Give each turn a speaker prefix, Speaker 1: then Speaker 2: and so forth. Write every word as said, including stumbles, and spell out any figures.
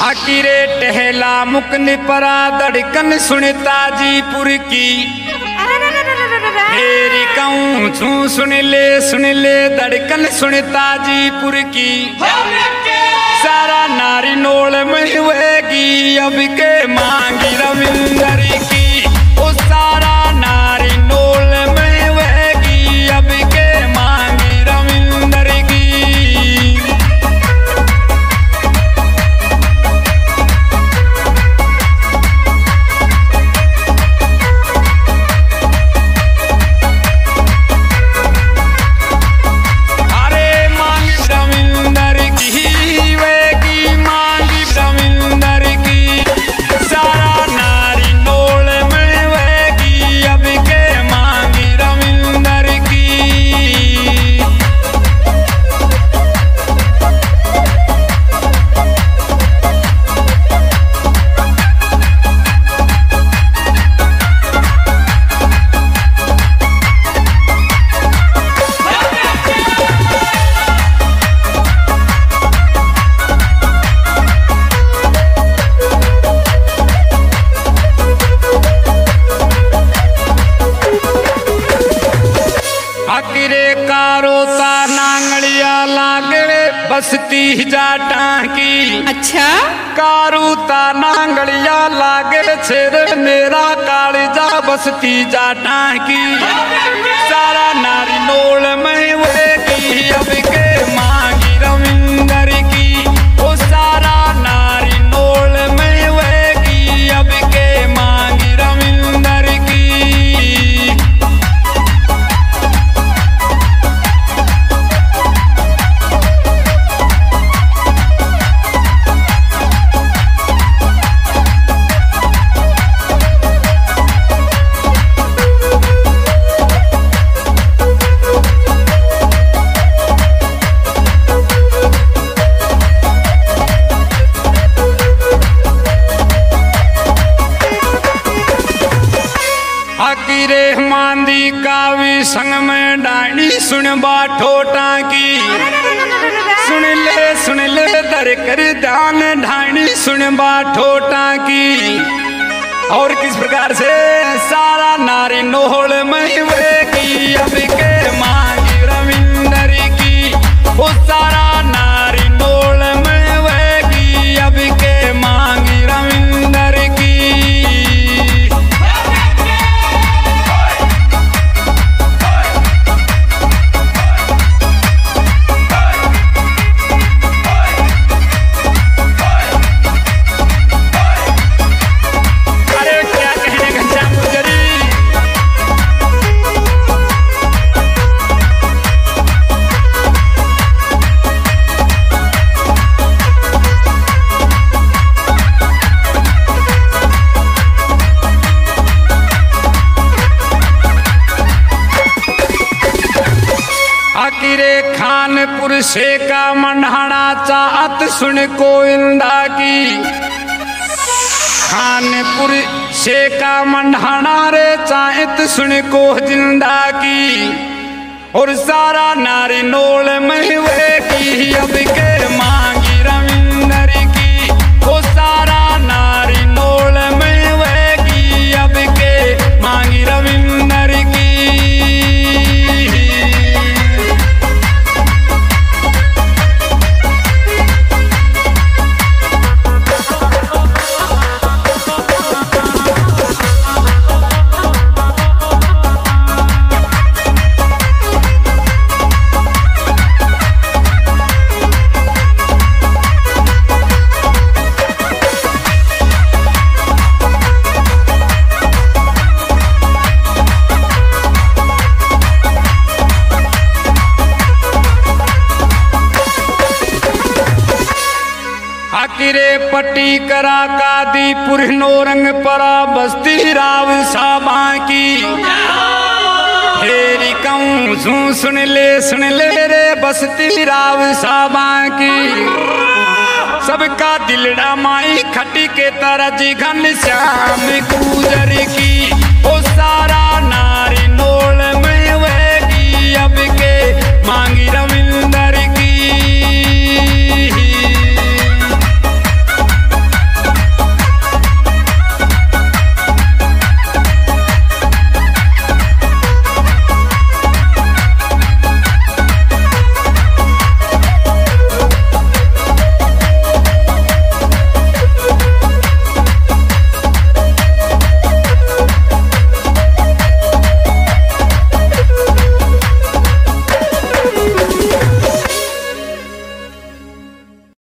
Speaker 1: आकिरे टहला मुकन परा धड़कन सुनता जीपुर की फेरी कहूँ छू सुन ले सुन ले धड़कन सुनता जीपुर की सारा नारी नोल में हुएगी अब के मांगी रविंदर की ओ सारा नारी नोल में हुएगी अब के मांगी रविंदर की बसती जाटा की
Speaker 2: अच्छा
Speaker 1: कारूता नांगड़िया लागे छेर मेरा कालिजा बसती जाटा की सारा नारी नोल में हुएगी अब के मांगी रविंदर की ओ सारा नारी नोल में हुएगी अब के मांगी रविंदर की आकिरे मांदी कावी संग में डाणी सुन बाठोटा की सुन ले सुन ले दर कर ध्यान ढाणी सुन बाठोटा की और किस प्रकार से सारा नारी नोहल में हुएगी अब के मांगी रविंदर की वो सारा नारी नोहल में हुएगी अब के मांगी रविंदर की आकिरे खानपुर से का मंडाना चाहत सुन कोइंदा की खानपुर से का मंडाना रे चाहत सुन को जिंदा की और सारा नारी नोल में हुएगी अब के मांगी रविंदर की वो सारा नारी नोल में हुएगी अब के मांगी रविंदर की आकिरे पट्टी करा कादीपुर नौरंग परा बस्ती राव साबा की फेरी कहूँ झू सुन ले सुन ले रे बस्ती राव साबा की सबका दिलड़ा माई खटी के तरह जी घन श्याम गुजर की ओ सारा